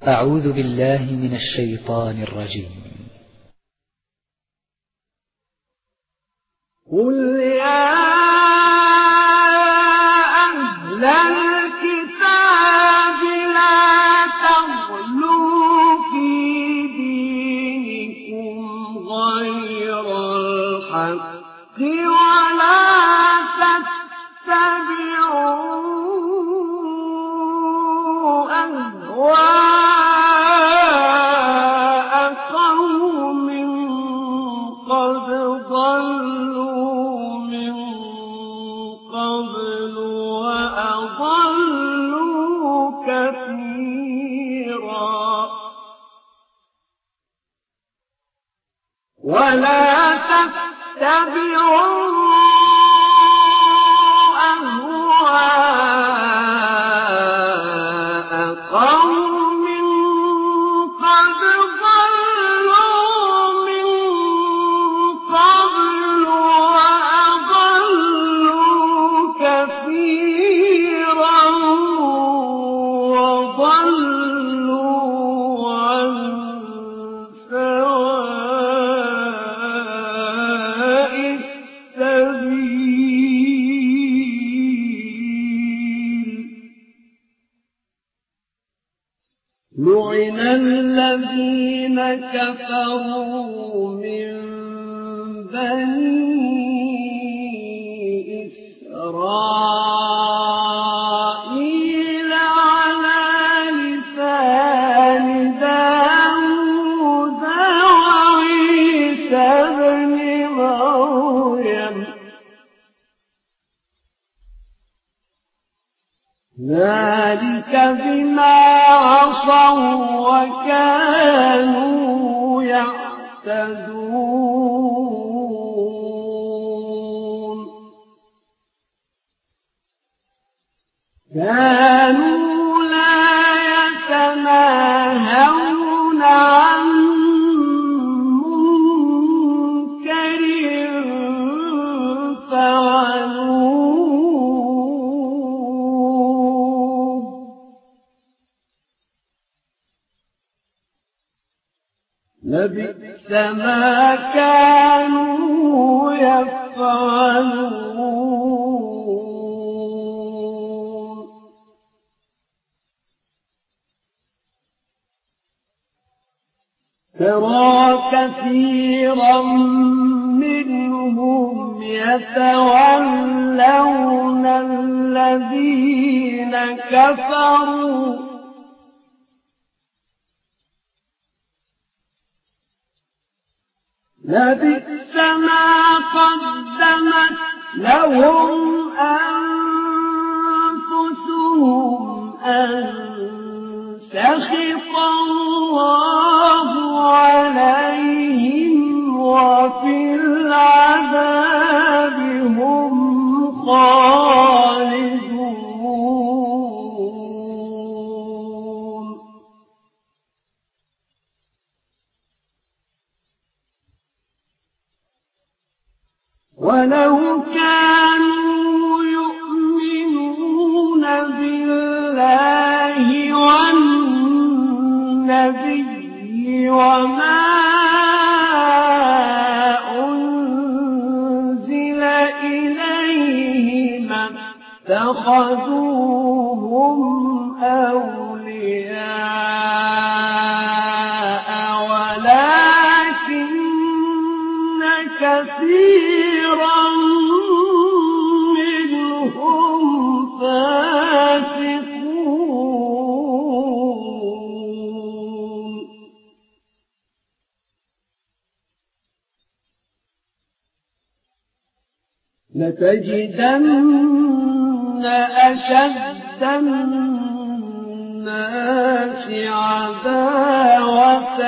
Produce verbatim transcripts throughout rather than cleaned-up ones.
أعوذ بالله من الشيطان الرجيم. قل يا أهل الكتاب لا تغلوا في دينكم غير الحق ولا تتبعوا أهواء قوم قد ضلوا من قبل وأضلوا كثيرا ولا تتبعوا أهواء قوم قد ضلوا من قبل وأضلوا كثيرا وضلوا عن سواء السبيل. لعن الذين كفروا من بني إسرائيل على لسان داود وعيسى ابن مريم ذلك بما عصوا وكانوا يعتدون. كانوا لا يتناهون عن منكر فعلوه لبئس ما كانوا يفعلون. ترى كثيرا منهم يتولون الذين كفروا لبئس ما قدمت لهم أنفسهم أن سخط الله عليهم وفي العذاب هم خالدون. ولو كانوا يؤمنون بالله والنبي وما أنزل إليه ما اتخذوهم أولياء ولكن كثيرا منهم فاسقون. لتجدن أشد الناس عداوة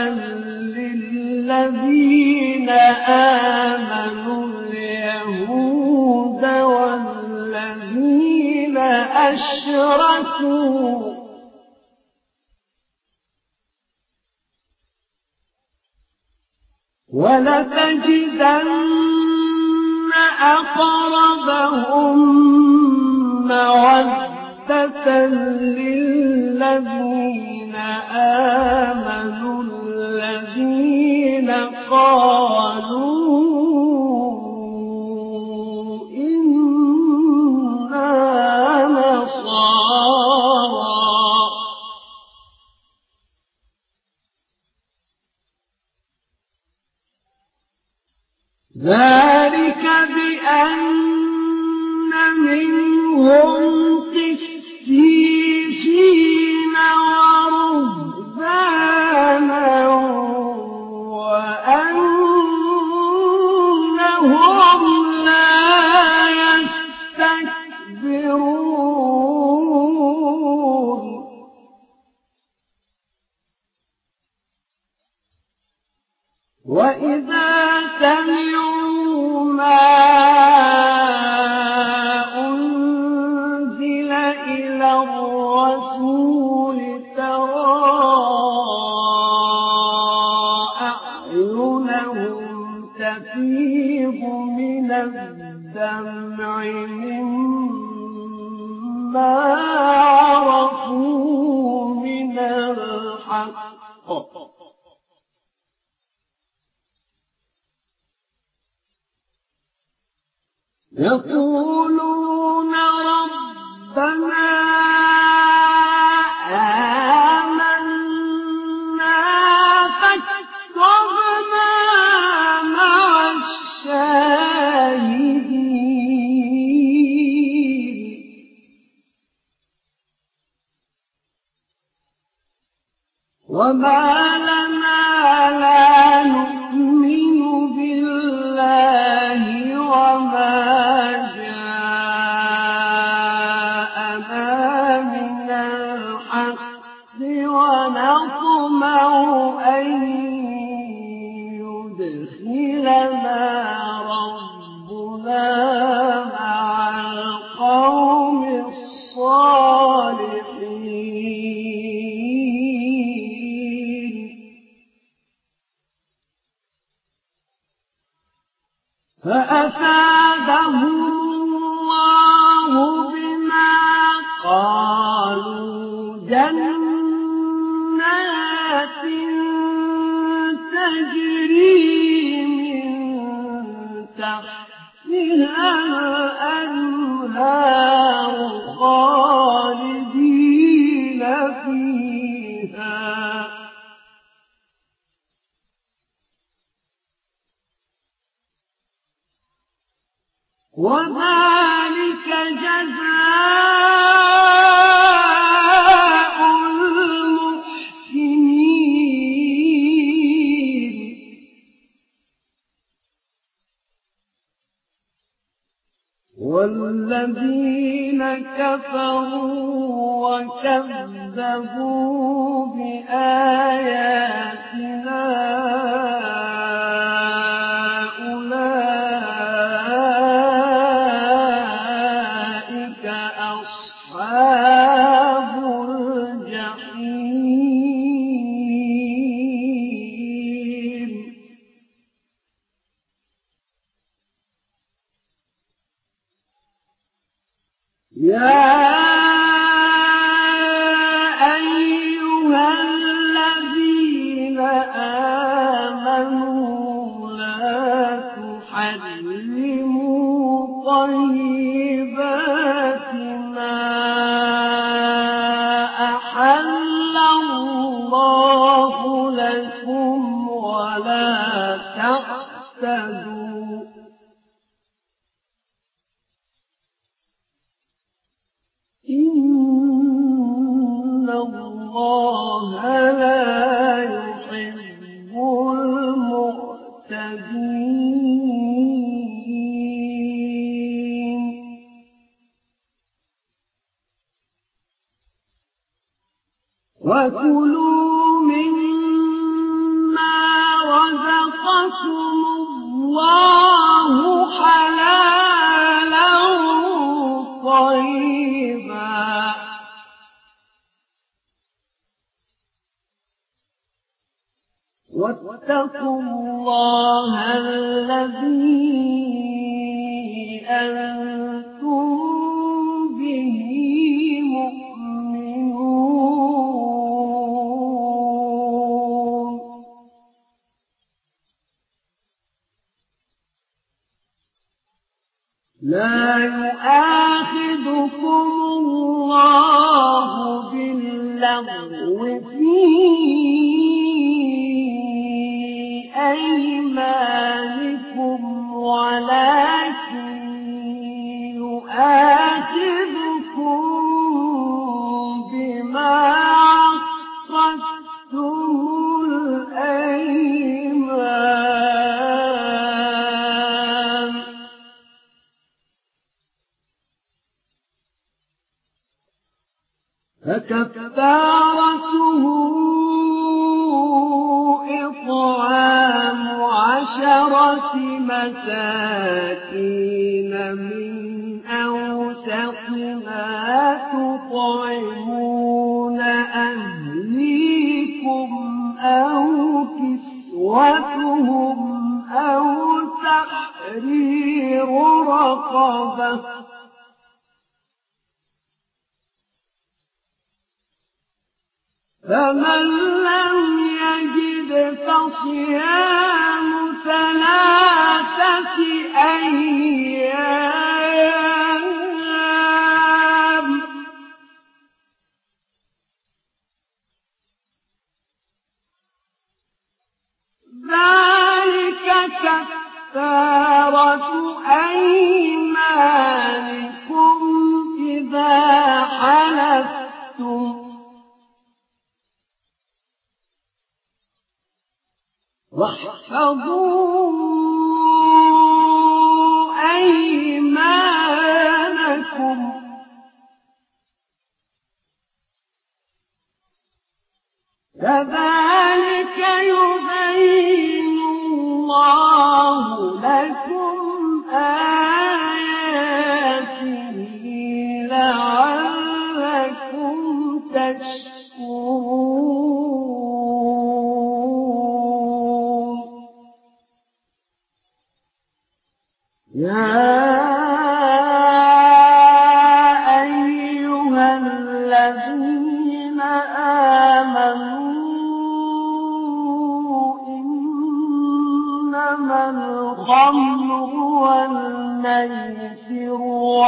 للذين آمنوا اليهود والذين أشركوا ولتجدن أقربهم مودة للذين آمنوا ذلك بأن منهم قسيسين ورهبانا وأنهم لا يستكبرون وإذا سمعوا ما أنزل إلى الرسول ترى أعينهم تفيض من الدمع مما عرفوا من الحق يقولون ربنا آمنا فاكتبنا مع الشاهدين وما لنا لا نؤمن بالله وما ونطمع أن يدخلنا ربنا مع القوم الصالحين فأثابهم الله بما قالوا جنة تجري من تحتها الأنهار خالدين فيها وذلك جزاء المحسنين والذين كفروا وكذبوا بآياتنا أولئك أصحاب الجحيم يا أيها الذين آمنوا لا تحرموا طيبات ما أحل الله لكم ولا تعتدوا إن الله لا يحب المعتدين وكلوا مما رزقكم الله حلالا طيبا واتقوا الله الذي أنتم به مؤمنون لا يؤاخذكم الله باللغو في أيمانكم ولكن يؤاخذكم بما عقدتم الأيمان فكفارته إطعام عشرة مساكين من أوسط ما تطعمون أهليكم أو كسوتهم أو تحرير رقبة فمن لم يجد فصيام ثلاثة أيام ذلك كفارة أيمانكم إذا حلفتم واحفظوا أيمانكم كذلك يبين الله لكم آياته لعلكم تشكرون يا أيها الذين آمنوا إنما الخمر والميسر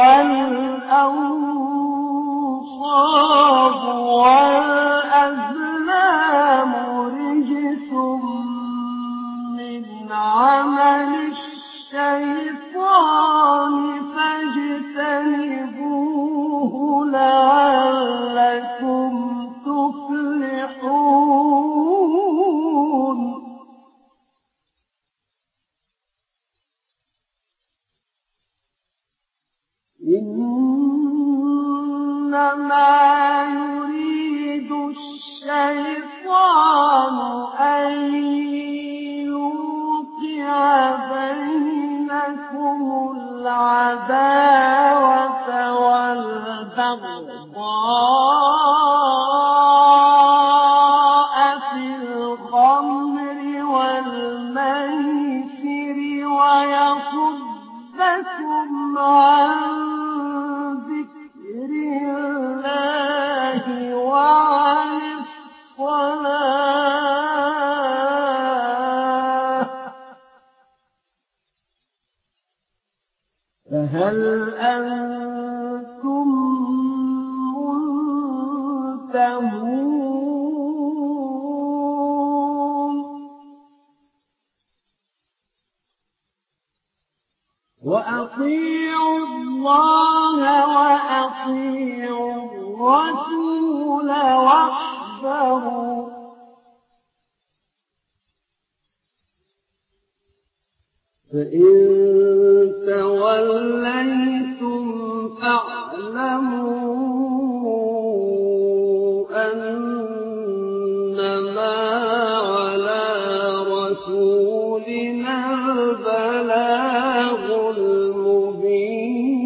والأنصاب والأزلام رجس من عمل الشيطان فاجتنبوه لعلكم تفلحون إنما يريد الشيطان أن يوقع بينكم العداوة والبغضاء في الخمر والميسر ويصدكم عن ذكر الله وعن الصلاة فهل أنتم منتهون وأطيعوا الله وأطيعوا الرسول واحذروا فإن توليتم فاعلموا أنما على رسولنا البلاغ المبين